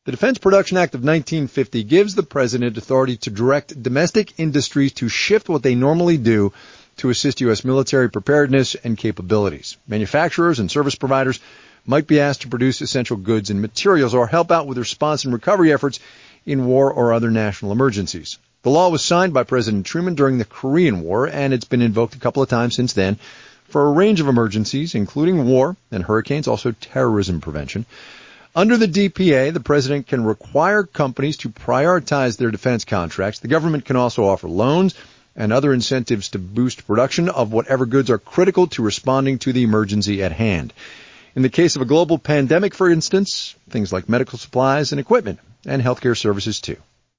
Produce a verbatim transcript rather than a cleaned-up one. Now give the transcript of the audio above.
The Defense Production Act of nineteen fifty gives the President authority to direct domestic industries to shift what they normally do to assist U S military preparedness and capabilities. Manufacturers and service providers might be asked to produce essential goods and materials or help out with response and recovery efforts in war or other national emergencies. The law was signed by President Truman during the Korean War, and it's been invoked a couple of times since then for a range of emergencies, including war and hurricanes, also terrorism prevention. Under the D P A, the President can require companies to prioritize their defense contracts. The government can also offer loans and other incentives to boost production of whatever goods are critical to responding to the emergency at hand. In the case of a global pandemic, for instance, things like medical supplies and equipment, and healthcare services too.